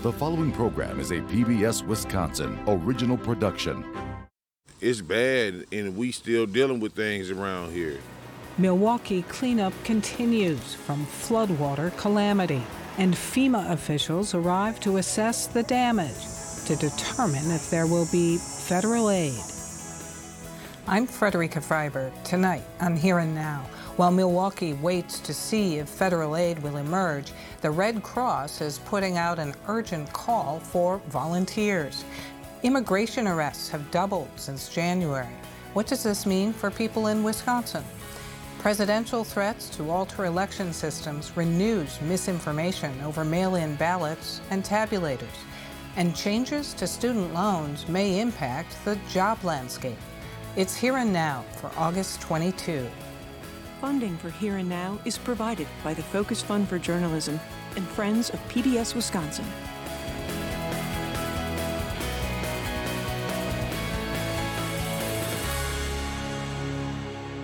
The following program is a PBS Wisconsin original production. It's bad, and we still dealing with things around here. Milwaukee cleanup continues from floodwater calamity, and FEMA officials arrive to assess the damage to determine if there will be federal aid. I'm Frederica Freiberg. Tonight on Here and Now, while Milwaukee waits to see if federal aid will emerge, the Red Cross is putting out an urgent call for volunteers. Immigration arrests have doubled since January. What does this mean for people in Wisconsin? Presidential threats to alter election systems renews misinformation over mail-in ballots and tabulators. And changes to student loans may impact the job landscape. It's Here and Now for August 22. Funding for Here and Now is provided by the Focus Fund for Journalism and Friends of PBS Wisconsin.